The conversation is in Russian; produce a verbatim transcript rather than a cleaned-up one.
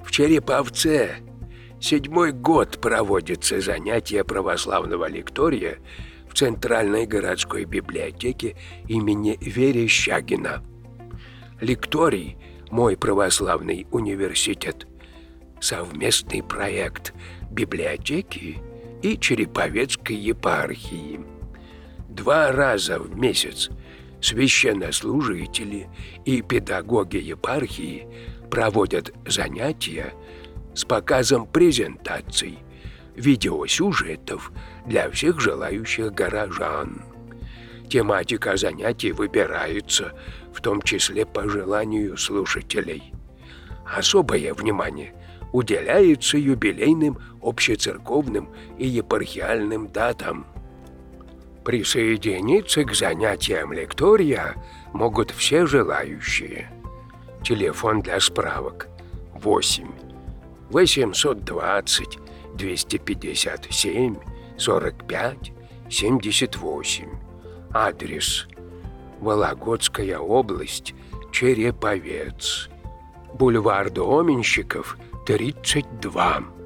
В Череповце седьмой год проводится занятие православного лектория в Центральной городской библиотеке имени Верещагина. Лекторий «Мой православный университет» – совместный проект библиотеки и Череповецкой епархии. Два раза в месяц священнослужители и педагоги епархии проводят занятия с показом презентаций, видеосюжетов для всех желающих горожан. Тематика занятий выбирается в том числе по желанию слушателей. Особое внимание уделяется юбилейным общецерковным и епархиальным датам. Присоединиться к занятиям лектория могут все желающие. Телефон для справок восемь восемьсот двадцать двести пятьдесят семь сорок пять семьдесят восемь. Адрес: Вологодская область, Череповец, бульвар Доменщиков, тридцать два.